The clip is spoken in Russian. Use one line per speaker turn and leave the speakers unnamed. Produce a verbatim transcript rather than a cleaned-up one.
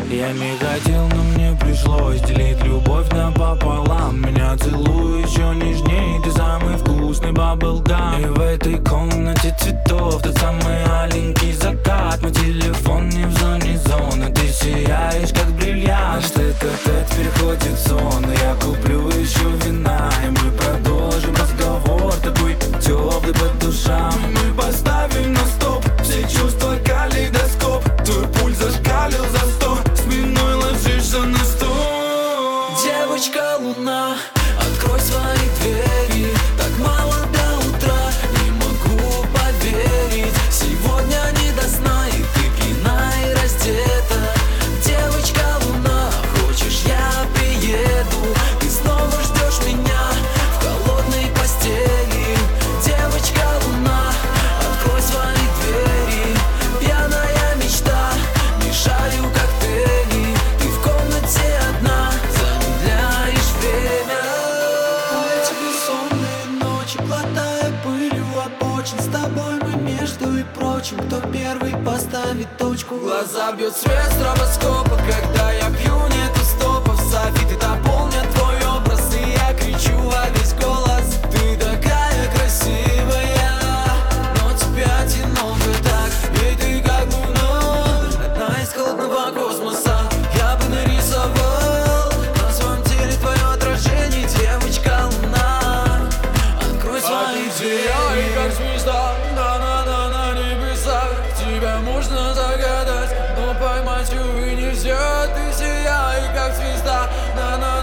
Я не хотел, но мне пришлось делить любовь напополам. Меня целуй еще нежней, ты самый вкусный баблгам. И в этой комнате цветов тот самый аленький закат. Мой телефон не в зоне зоны, ты сияешь как бриллиант. Наш тет-а-тет переходит в сон, но я куплю еще вина, и мы продолжим разговор такой теплый по душам. Мы поставим на стоп все чувства, калейдоскоп. Твой пульс зашкалил за сто, спиной ложишься на стол. Девочка Луна, открой свои двери. Так мало до утра, не могу поверить. Сегодня не до сна, и ты пьяна и раздета. Девочка Луна, хочешь, я приеду? Ты снова ждешь меня в холодной постели. Девочка Луна, открой свои двери. Пьяная мечта, мешаю коктейли. Ты в комнате одна, замедляешь время. Эти бессонные ночи, глотая пылью обочин. С тобой мы между и прочим. Кто первый поставит точку? В глаза бьет свет стробоскопа, когда я пью, нету стопов. Софиты дополнят твой образ, и я кричу во весь голос. Ты такая красивая, но тебя тянуло так. И ты как луна, одна из холодного космоса. Я бы нарисовал на своем теле твое отражение. Девочка Луна, открой свои двери.
Как звезда, на-на-на на небесах. Тебя можно загадать, но поймать, увы, нельзя. Ты сияй, как звезда, на-на.